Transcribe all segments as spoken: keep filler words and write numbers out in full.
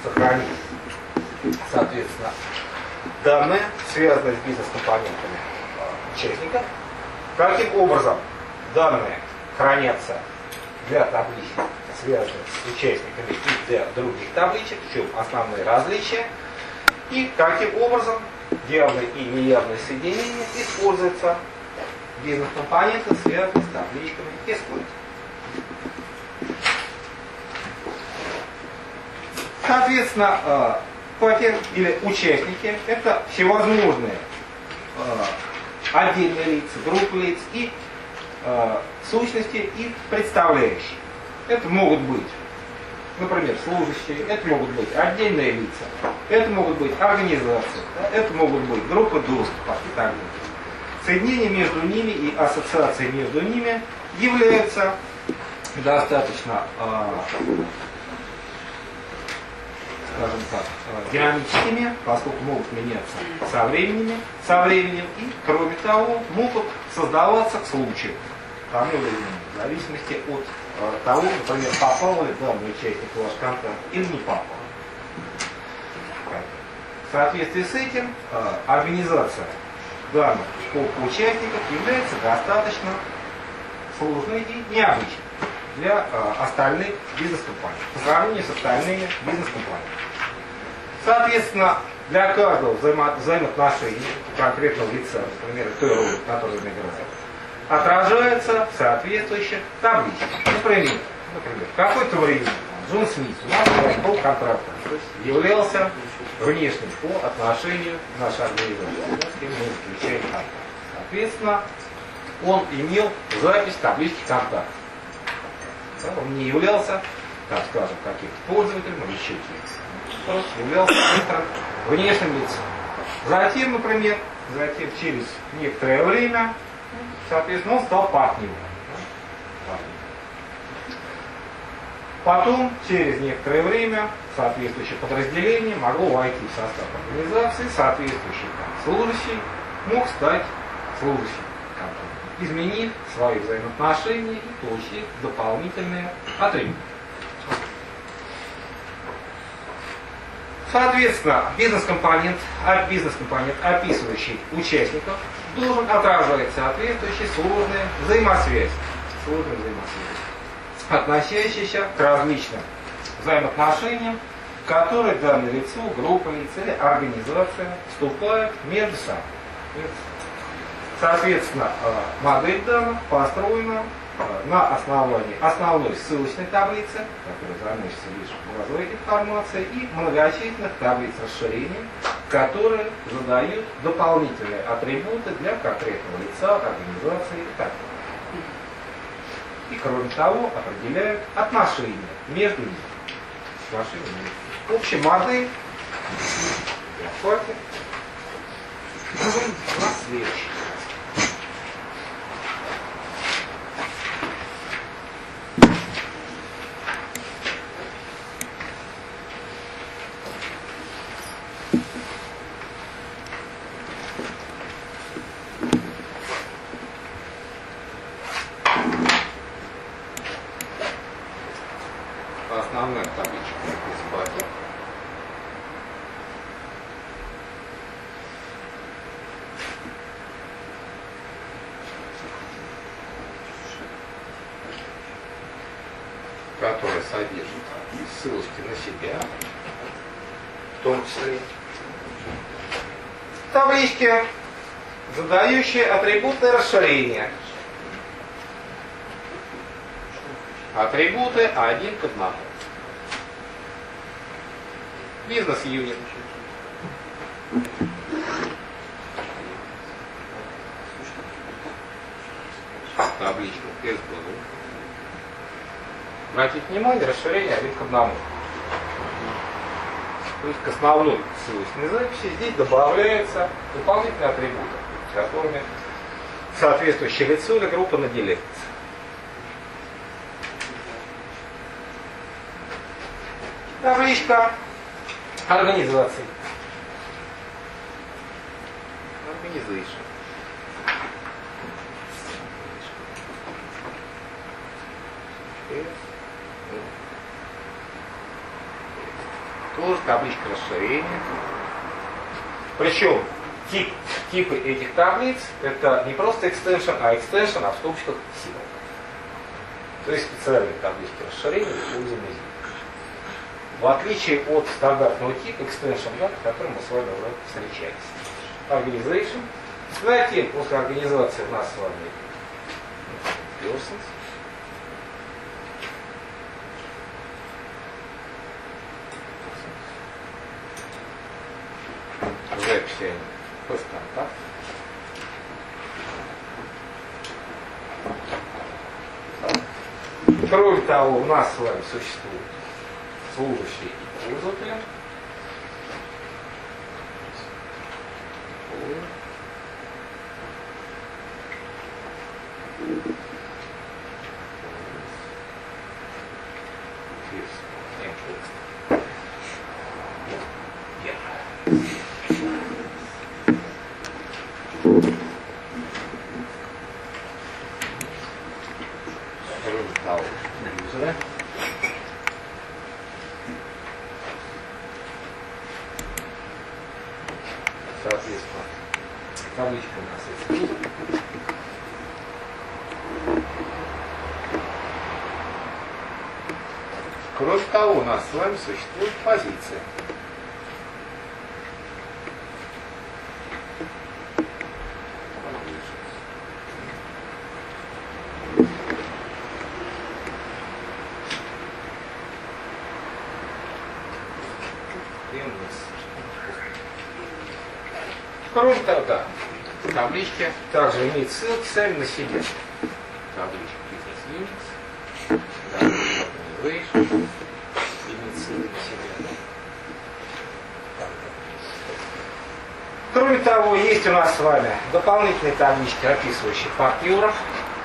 сохранить, соответственно, данные, связанные с бизнес-компонентами участников. Каким образом данные хранятся для табличек, связанных с участниками, и для других табличек, в чем основные различия, и каким образом явные и неявные соединения используются бизнес-компоненты, связанные с табличками исхода. Соответственно, пакет или участники — это всевозможные отдельные лица, группы лиц и сущности и представляющие. Это могут быть, например, служащие, это могут быть отдельные лица, это могут быть организации, это могут быть группы доступа и так далее. Соединения между ними и ассоциации между ними являются достаточно, скажем так, динамическими, поскольку могут меняться со временем, со временем и, кроме того, могут создаваться к случаю, тому или иному, в зависимости от того, например, попал ли данный участник в ваш контакт или не попал. В соответствии с этим организация данных участников является достаточно сложной и необычной для остальных бизнес-компаний, по сравнению с остальными бизнес-компаниями. Соответственно, для каждого взаимо взаимоотношения конкретного лица, например, той роли, которую он играет, отражается в соответствующих табличках. Например, например в какое-то время Джон Смит у нас был контрактом, то есть являлся внешним по отношению к нашей организации. Мы заключаем контракт. Соответственно, он имел запись таблички контактов. Он не являлся, так скажем, каким-то пользователем или еще кем-то. Просто являлся внешним лицом. Затем, например, затем через некоторое время, соответственно, он стал партнером. Потом, через некоторое время, соответствующее подразделение могло войти в состав организации, соответствующий служащий мог стать служащим, изменив свои взаимоотношения и получив дополнительные атрибуты. Соответственно, бизнес-компонент, бизнес-компонент, описывающий участников, должен отражать соответствующие сложные взаимосвязи, сложные взаимосвязи, относящиеся к различным взаимоотношениям, в которые данное лицо, группа лиц или организация вступают между собой. Соответственно, модель данных построена на основании основной ссылочной таблицы, которая заносится лишь в базовой информации, и многочисленных таблиц расширения, которые задают дополнительные атрибуты для конкретного лица, организации и так далее. И кроме того, определяют отношения между ними. Отношения между. Общая модель у нас следующая. Основная табличка из пакета. Которая содержит ссылочки на себя, в том числе таблички, задающие атрибуты расширения. Атрибуты один к одному. Бизнес-юнит. Табличка эс бэ ю. Обратите внимание, расширение один к одному. То есть к основной ссылочной записи здесь добавляются дополнительные атрибуты, которыми соответствующее лицо или группа наделяется. Табличка организации. Organization. Тоже табличка расширения. Причем тип, типы этих таблиц это не просто extension, а extension, а в скобочках символ. То есть специальные таблички расширения используем здесь. В отличие от стандартного типа extension, да, с которым мы с вами уже встречались. Organization. Затем, после организации у нас с вами persons. Записи first contact. Кроме того, у нас с вами существует служащие и пользователи. Соответственно, табличка у нас есть. Кроме того, у нас с вами существует позиция. Кроме того, да, таблички также имеют ссылки сами на себе. Табличка Business Units, табличка Organization, имеет ссылки на себе. Кроме того, есть у нас с вами дополнительные таблички, описывающие партнеров.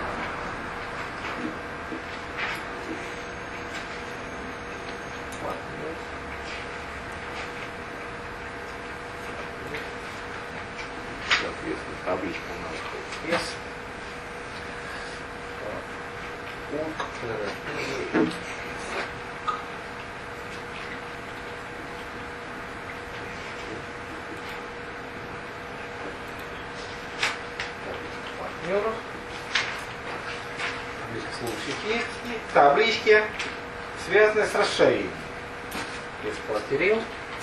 Табличка у нас есть. Партнеров. Табличка служащих есть. И таблички, связанные с расширением. Эксплуатируем.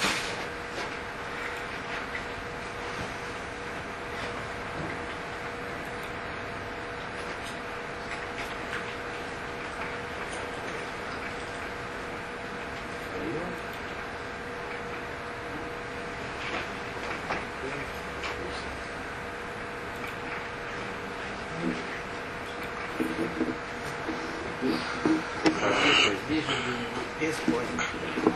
Здесь же без поля.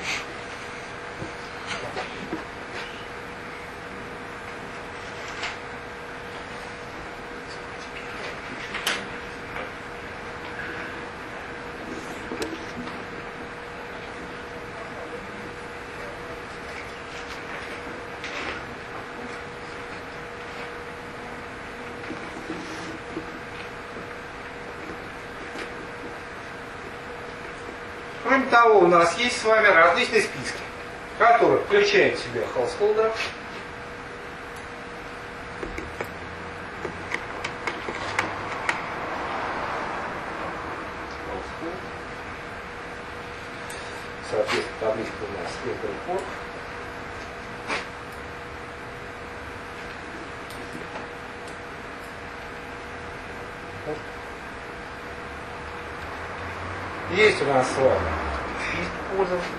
Кроме того, у нас есть с вами различные списки, которые включают в себя householder, соответственно, табличка у нас Every Есть у нас с вами список пользователей.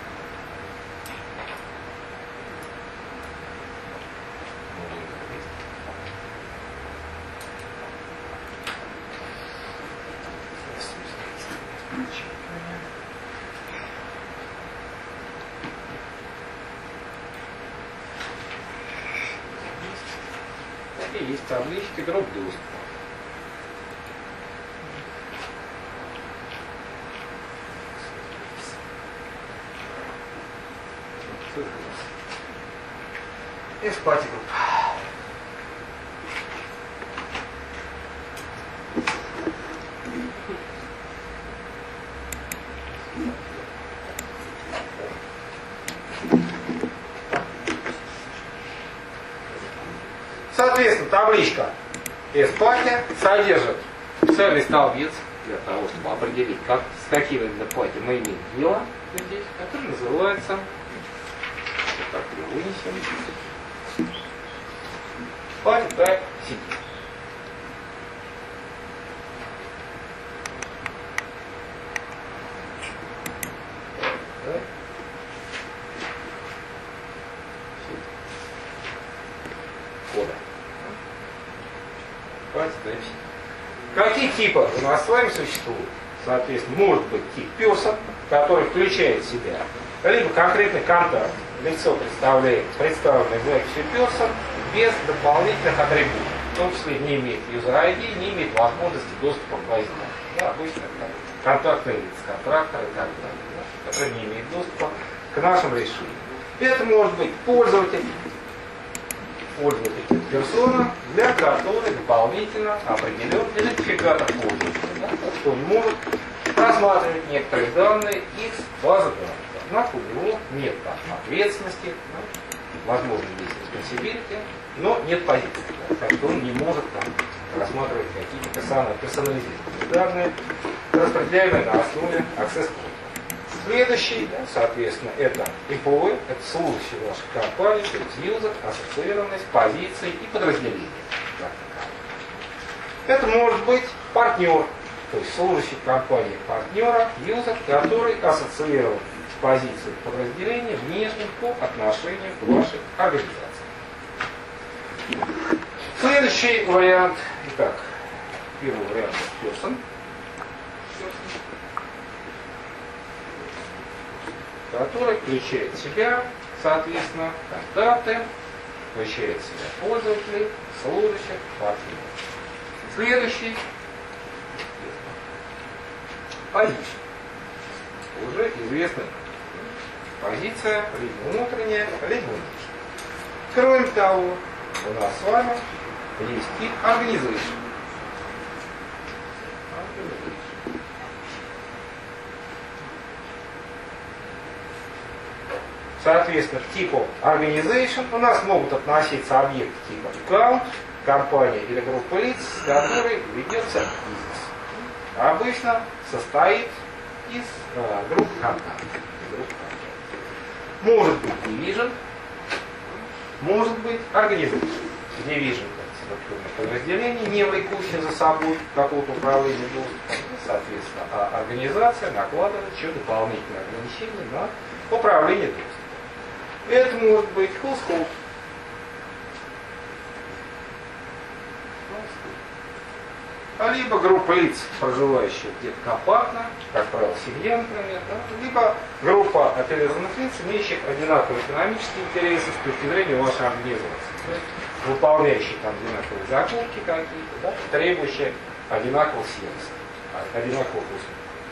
И есть таблички дроп доступа. И спать групп. Соответственно, табличка S-пати содержит целый столбец для того, чтобы определить, как, с каким именно пати мы имеем дело здесь, который называется, вот так его вынесем, пати type сити. Кода. Какие типы у нас с вами существуют? Соответственно, может быть тип person, который включает в себя либо конкретный контакт, лицо представляет представленный записью person без дополнительных атрибутов, в том числе не имеет user ай ди, не имеет возможности доступа к базе данных. Да, обычно контактные лица, контракторы и так далее, да, которые не имеют доступа к нашим решениям. Это может быть пользователь, пользователь персона, для которой дополнительно определен идентификатор пользователя, да, что он может просматривать некоторые данные из базы данных. Однако у него нет там ответственности, да, возможно, есть responsibility, но нет позиции, да, так что он не может там рассматривать какие-то персонализированные данные, распределяемые на основе access кода. Следующий, да, соответственно, это employee, это служащий вашей компании, то есть юзер, ассоциированный с позицией и подразделением. Это может быть партнер, то есть служащий компании партнера, юзер, который ассоциирован с позицией подразделения внешним по отношению к вашей организации. Следующий вариант, итак, первый вариант person. Который включает в себя, соответственно, контакты, включает в себя пользователей, служащих, партнеров. Следующий позиция. Уже известная позиция, либо внутренняя, либо внешняя. Кроме того, у нас с вами есть тип organization. Соответственно, к типу organization у нас могут относиться объекты типа account, компания или группа лиц, с которой ведется бизнес. Обычно состоит из э, групп контактов. Может быть division, может быть organization. Division – подразделение, не влекущее за собой какого-то управления доступом. Соответственно, а организация накладывает еще дополнительные ограничения на управление доступом. Это может быть household. А либо группа лиц, проживающих где-то компактно, как правило, семья, например, да? Либо группа оперированных лиц, имеющих одинаковые экономические интересы с точки зрения вашей организации. То есть выполняющие там одинаковые закупки какие-то, да? Требующие одинакового сервиса, одинаковых услуг.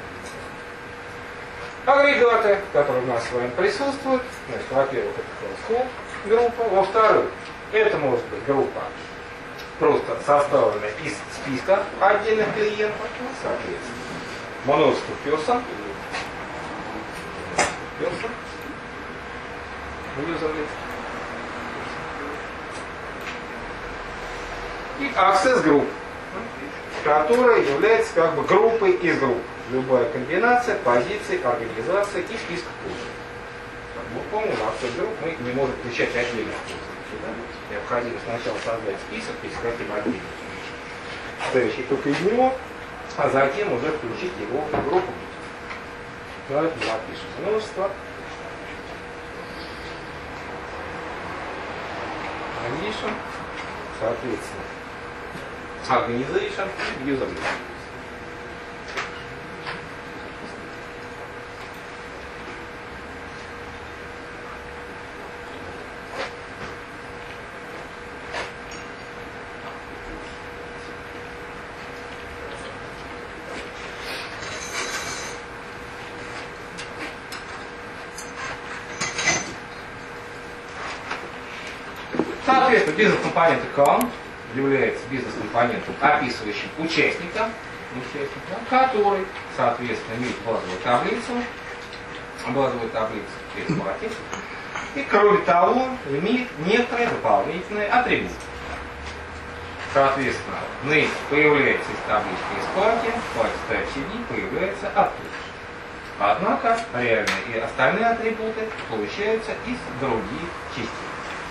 Агрегаты, которые у нас с вами присутствуют, значит, во-первых, это household группа, во-вторых, это может быть группа, просто составленная из списка отдельных клиентов, соответственно, множество person, person, user list, и access group, которая является как бы группой из групп. Любая комбинация позиций, организаций и списка пользователей. Мы помним, access group мы не можем включать отдельных пользователей. Да? Необходимо сначала создать список, если хотим отдельно, ставящий только из него, а затем уже включить его в группу. Давайте запишем множество. Condition, соответственно, organization, user list. Соответственно, бизнес-компонент account является бизнес-компонентом, описывающим участника, участника, который, соответственно, имеет базовую таблицу, базовую таблицу S-пати, и, кроме того, имеет некоторые дополнительные атрибуты. соответственно, name появляется из таблички из пати, пати type си ди появляется оттуда. Однако реальные и остальные атрибуты получаются из других частей.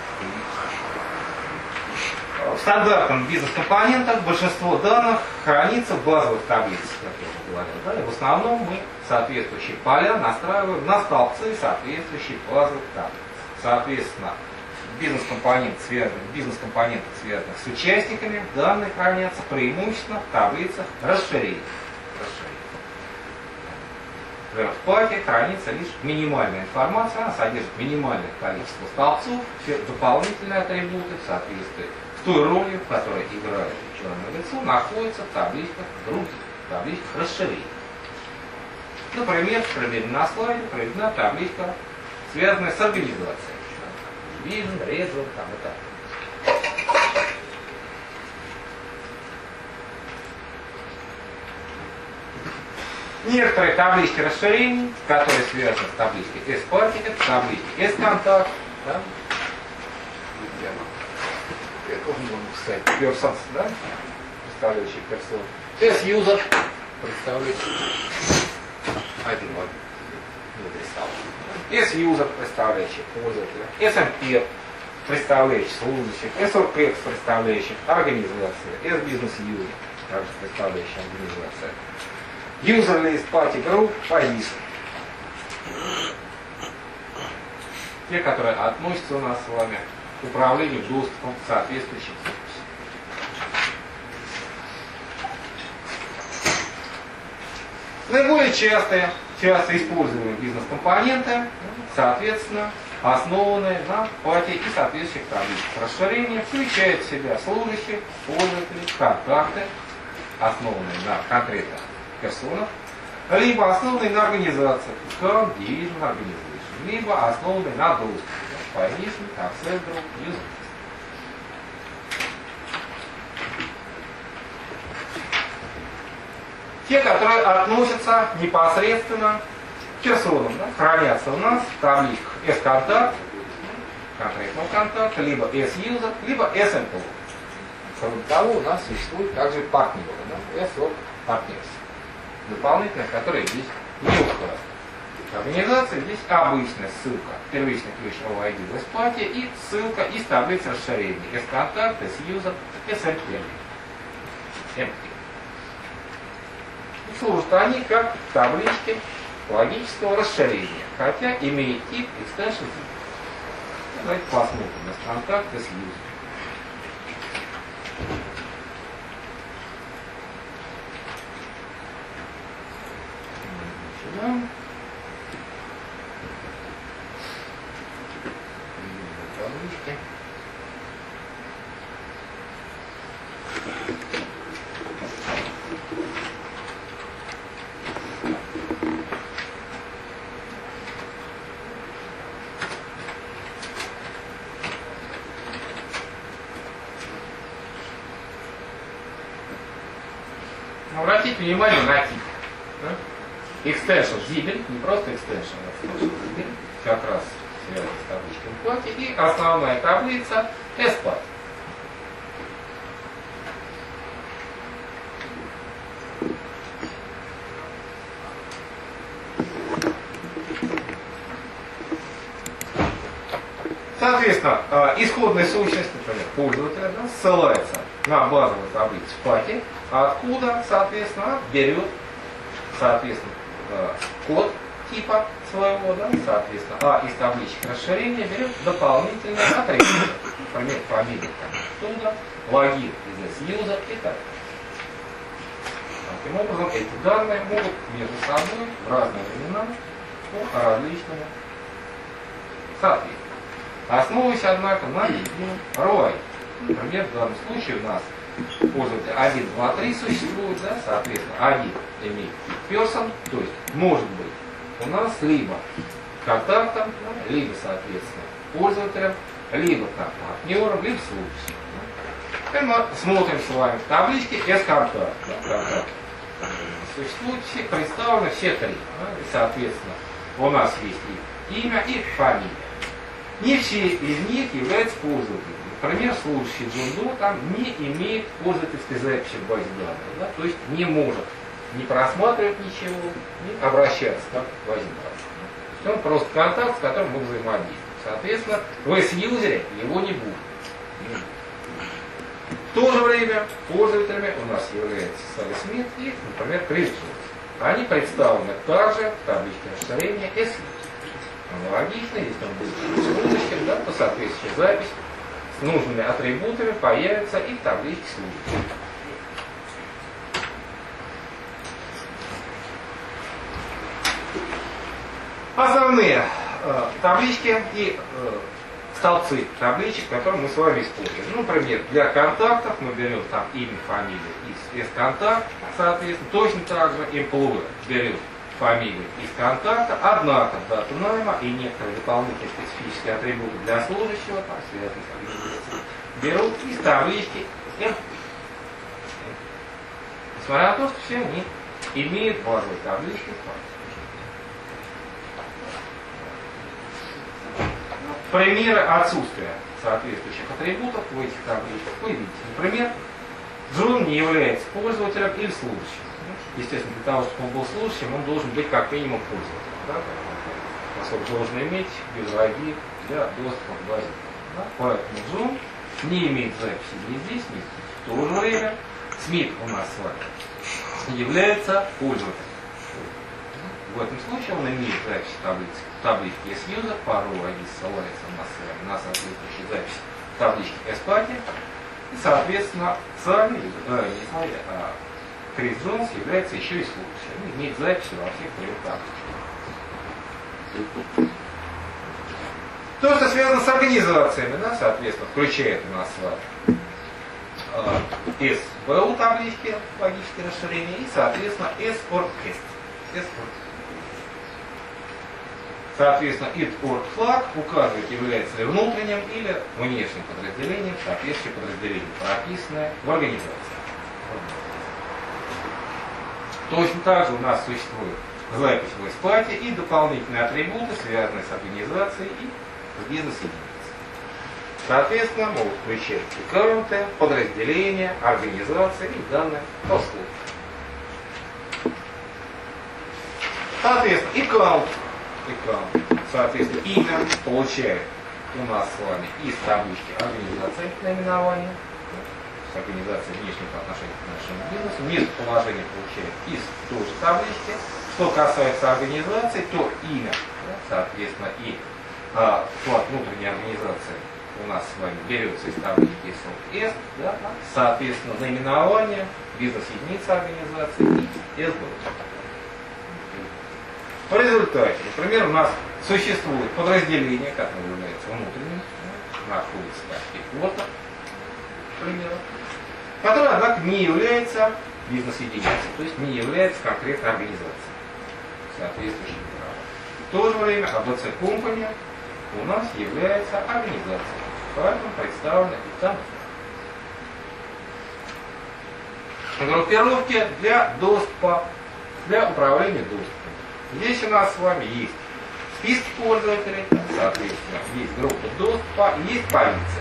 В стандартном бизнес-компонентах большинство данных хранится в базовых таблицах, как я уже говорил. Да? И в основном мы соответствующие поля настраиваем на столбцы соответствующих базовых таблиц. Соответственно, бизнес-компонент связан, бизнес-компоненты, связанных с участниками, данные хранятся преимущественно в таблицах расширений. В пати хранится лишь минимальная информация, она содержит минимальное количество столбцов, все дополнительные атрибуты в соответствии с той ролью, в которой играет ученое лицо, находятся в табличках других, в табличках расширений. Например, приведена на слайде приведена табличка, связанная с организацией. Vision, Red, там и так. Некоторые таблички расширений, которые связаны с табличкой S-Party, это таблички S-Contact, да? Я тоже могу писать Persons, да? Представляющий персон. S-User, представляющий один в один. S-User, представляющий пользователя. S-Ampere, представляющий служащих. S-Orpex, представляющий организацию. S-Business Unit, также представляющий организацию. User List Party Group Position. Те, которые относятся у нас с вами к управлению доступом к соответствующим сервисам. Наиболее частые, часто используемые бизнес-компоненты, соответственно, основанные на пати и соответствующих таблицах расширения, включают в себя служащих, пользователей, контакты, основанные на конкретных персонах, либо основанные на организациях, Account Division Organization, либо основанные на доступе, Position, Access Group, User. Те, которые относятся непосредственно к персонам, да, хранятся у нас в табличках S-контакт, конкретного контакта, либо S-user, либо S-employee. Кроме того, у нас существуют также партнеры, да, S-partners, дополнительные, которые здесь не указаны. Организация здесь обычная ссылка, первичный ключ эл ай ди в S-Party и ссылка из таблицы расширений S-контакт, S-user, S-employee. Служат они как таблички логического расширения, хотя имеет тип extension. Давайте посмотрим на контакт с user. Сюда. Таблички. Обратите внимание на тип. Да? Extension Zibel, не просто extension, а extension Zibel, как раз связан с табличкой пати, и основная таблица S-Party. Соответственно, исходная сущность, например, пользователя, да, ссылается на базовую таблицу пати, откуда, соответственно, берет, соответственно, код типа своего, да, соответственно, а из табличек расширения берет дополнительные атрибуты, например, фамилия оттуда, логин из S-user и так. Таким образом, эти данные могут между собой в разные времена по различному соответствию. Основываясь, однако, на едином рой. Например, в данном случае у нас пользователь один, два, три существует, да, соответственно, один имеет тип person, то есть может быть у нас либо контактом, да, либо, соответственно, пользователем, либо как партнером, либо служащим. Да. Теперь мы смотрим с вами в табличке S-контакт. Да, существуют все, представлены все три. Да, и, соответственно, у нас есть и имя, и фамилия. Не все из них являются пользователями. Например, служащий Джундо там не имеет пользовательской записи в базе данных, да, то есть не может не просматривать ничего, не обращаться как к базе данных. То есть он просто контакт, с которым мы взаимодействуем. Соответственно, в эс-юзере его не будет. В то же время пользователями у нас являются Салли Смит и, например, Крис Джонс. Они представлены также в табличке расширения эс-юзер. Аналогично, если он будет служащим, да, то соответствующая запись с нужными атрибутами появится и в табличке служащих. Основные э, таблички и э, столбцы табличек, которые мы с вами используем. Ну, например, для контактов мы берем там имя, фамилию из S-контакт, соответственно, точно так же employer берем фамилию из контакта, однако дату найма и некоторые дополнительные специфические атрибуты для служащего, там, связанные с организацией, берут из таблички эм пи. Несмотря на то, что все они имеют базовые таблички. Примеры отсутствия соответствующих атрибутов в этих табличках вы видите. Например, Джон не является пользователем или служащим. Естественно, для того, чтобы он был служащим, он должен быть как минимум пользователем. Да? Поскольку должен иметь юзер ай ди для доступа к базе. Да? Поэтому Джон не имеет записи ни здесь, ни здесь. В то же время Смит у нас с вами является пользователем. В этом случае он имеет запись таблицы, таблички S-User, пароль ай ди ссылается у нас на соответствующую запись таблички S-Party. И, соответственно, сами, э, не сами, а Крис Джонс является еще и служащим. Он имеет записи во всех трех табличках. То, что связано с организациями, да, соответственно, включает у нас с вами э, эс пи ю таблички, логические расширения, и, соответственно, S-Org-Est. Соответственно, id-org-flag указывает, является ли внутренним или внешним подразделением, соответствующее подразделение, прописанное в организации. Точно так же у нас существует запись в эс-пати и дополнительные атрибуты, связанные с организацией и с бизнес-единицей. Соответственно, могут включать аккаунты, подразделения, организации и данные услуг. Соответственно, аккаунт. Аккаунт. Соответственно, имя получает у нас с вами из таблички организации наименования, с организацией внешних отношений к нашему бизнесу, местоположение получает из той же таблички. Что касается организации, то имя, да, соответственно, и а, вклад внутренней организации у нас с вами берется из таблички эс-эл-эс, да, соответственно, наименование, бизнес-единица организации и эс бэ. В результате, например, у нас существует подразделение, которое является внутренним, находится как хедквартер, к примеру, которое, однако, не является бизнес-единицей, то есть не является конкретной организацией, соответствующей праву. В то же время эй би си Company у нас является организацией, поэтому представлена и там. Группировки для доступа, для управления доступом. Здесь у нас с вами есть списки пользователей, соответственно, есть группа доступа, есть полиция.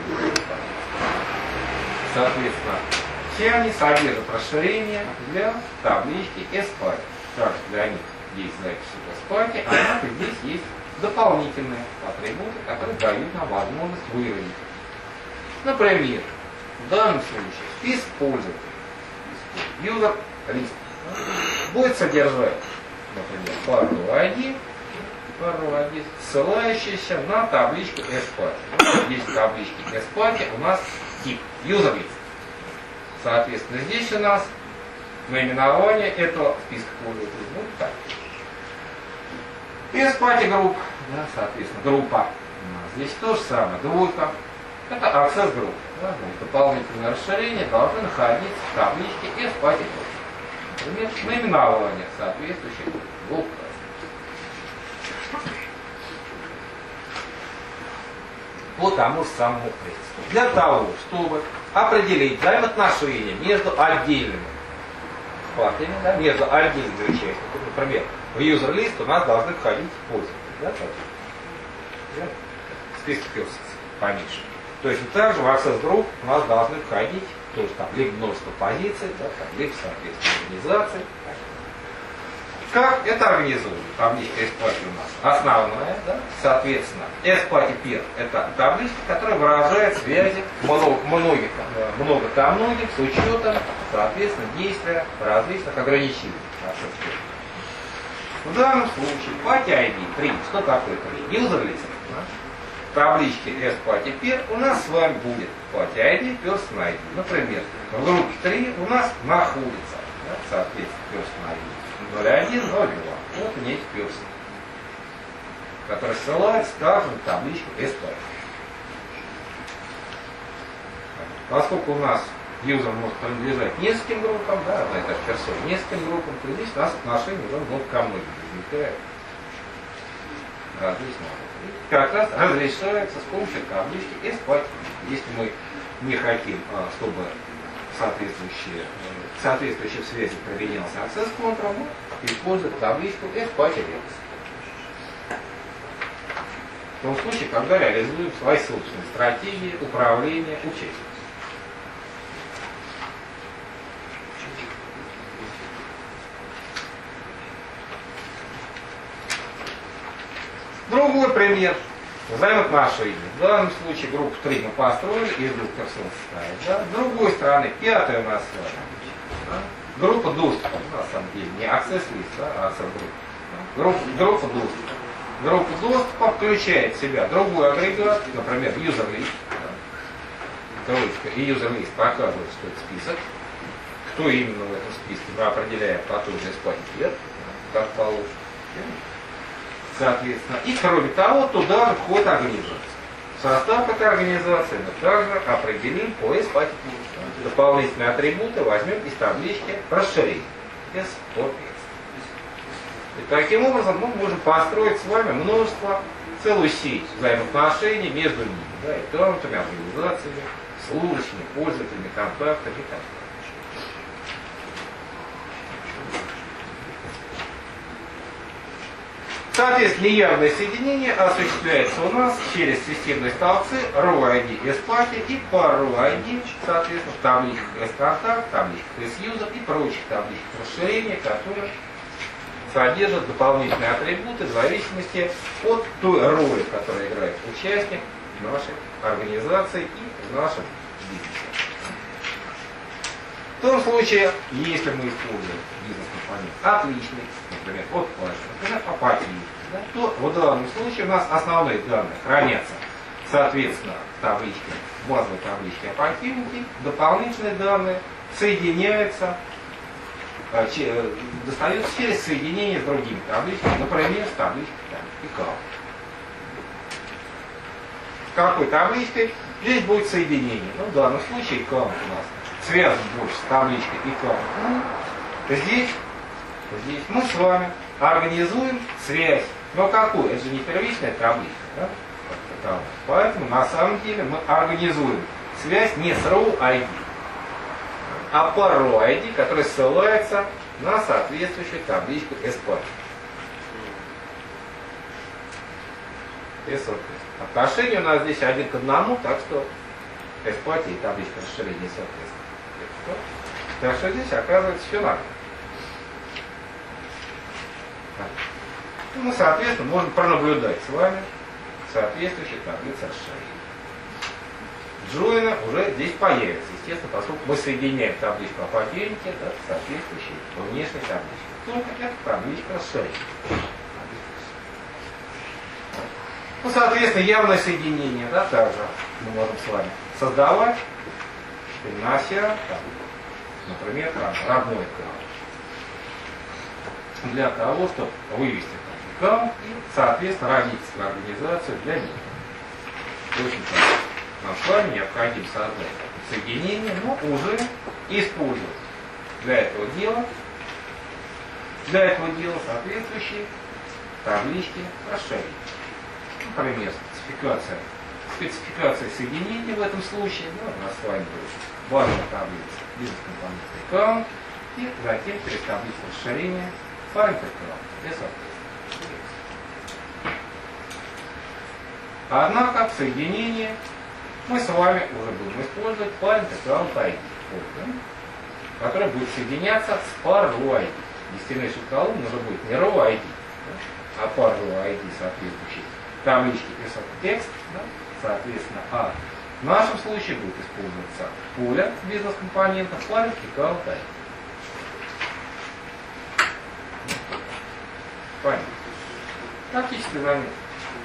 Соответственно, все они содержат расширения для таблички эс-пати. Также для них есть запись в эс-пати, однако здесь есть дополнительные атрибуты, которые дают нам возможность выявить. Например, в данном случае список пользователей, user list, будет содержать, например, пароль ай ди, пароль ай ди, ссылающийся на табличку эс-пати. Здесь в табличке эс-пати у нас тип user list. Соответственно, здесь у нас наименование этого списка пользователей будет так. эс-пати групп, да, соответственно, группа. Здесь то же самое, двойка. Это access группа. Да, дополнительное расширение должны находиться в табличке эс-пати групп. Например, наименование соответствующих групп. По тому же самому принципу. Для того, чтобы определить взаимоотношения между отдельными партиями, да, между отдельными участниками, например, в user list у нас должны входить пользователи. Да, список persons поменьше. То есть также в Access Group у нас должны входить тоже там либо множество позиций, да, там, либо соответственно организации. Как это организуем? Табличка S-Party у нас основная, да? Соответственно, S-Party Pair это табличка, которая выражает связи много, многих, много ко многим с учетом, соответственно, действия различных ограничений. В данном случае Party ай ди три, что такое три? User List. Да? В табличке S-Party Pair у нас с вами будет Party ай ди, Person ай ди. Например, в группе три у нас находится, да, соответственно, Person ай ди. ноль один, ноль два. Вот у них персон, который ссылается также на табличку S-Party. Поскольку у нас юзер может принадлежать нескольким группам, да, это персон нескольким группам, то здесь у нас отношения уже много ко многим возникают. Различные. И как раз разрешается с помощью таблички S-Party. Если мы не хотим, чтобы соответствующие, соответствующие связи применялся Access Control, использует табличку S-Party Rex. В том случае, когда реализуем свои собственные стратегии управления участниками. Другой пример. Взаимоотношения. В данном случае группу три мы построили, из двух персон состоит. Да? С другой стороны, пятая у нас да? Группа доступа, на самом деле, не Access List, да, а Access Group. Да? Группа, группа доступа. Группа доступа включает в себя другой агрегат, например, User List. Да? И User List показывает, что это список. Кто именно в этом списке, мы определяем по той же S-Party, как положено. Соответственно. И кроме того, туда входит организация. Состав этой организации мы также определим по S-Party. Дополнительные атрибуты возьмем из таблички расширения. S-Party. И таким образом мы можем построить с вами множество, целую сеть взаимоотношений между ними. Да, и аккаунтами, организациями, служащими, пользователями, контактами и так далее. Соответственно, неявное соединение осуществляется у нас через системные столбцы row ай ди S-Party и по row ай ди, соответственно, в табличках S-Contact, табличках S-User и прочих табличках расширения, которые содержат дополнительные атрибуты в зависимости от той роли, которую играет участник нашей организации и в нашем бизнесе. В том случае, если мы используем бизнес-компонент отличный, например, от плаща, например, апатии, да, то в данном случае у нас основные данные хранятся, соответственно, в табличке, в базовой табличке оппортюнити, дополнительные данные соединяются, достаются через соединение с другими табличками, например, с табличкой икал. С какой табличкой? Здесь будет соединение. Ну, в данном случае икал у нас связан больше с табличкой икал. Здесь, здесь мы с вами организуем связь. Но какую? Это же не первичная табличка. Да? Поэтому на самом деле мы организуем связь не с row ай ди, а по row ай ди, которая ссылается на соответствующую табличку S-Party. Отношение у нас здесь один к одному, так что S-Party и табличка расширения соответственно. Так что здесь оказывается все нормально. Ну, соответственно, можем пронаблюдать с вами соответствующие таблицы расширения. Джойна уже здесь появится, естественно, поскольку мы соединяем табличку оппортюнити, да, с соответствующей внешней табличкой. Только это табличка расширения. Ну, соответственно, явное соединение, да, также мы можем с вами создавать, перенося, например, там, родной аккаунт. Для того, чтобы вывести аккаунт и, соответственно, родительскую организацию для них. Точно так. Нам с вами необходимо создать соединение, но уже использовать для этого дела, для этого дела соответствующие таблички расширения. Например, спецификация, спецификация соединения в этом случае, ну, у нас с вами будет базовая таблица бизнес-компонент аккаунт и затем через таблицу расширения парень аккаунт. Однако в соединении мы с вами уже будем использовать parent account ай ди, да, который будет соединяться с parrow ай ди. Десятимесячный колумн уже будет не row ай ди, да, а parrow ай ди, соответствующий табличке писать текст, да, соответственно, а в нашем случае будет использоваться поле бизнес-компонента parent account ай ди. Понятно. Практически заметно.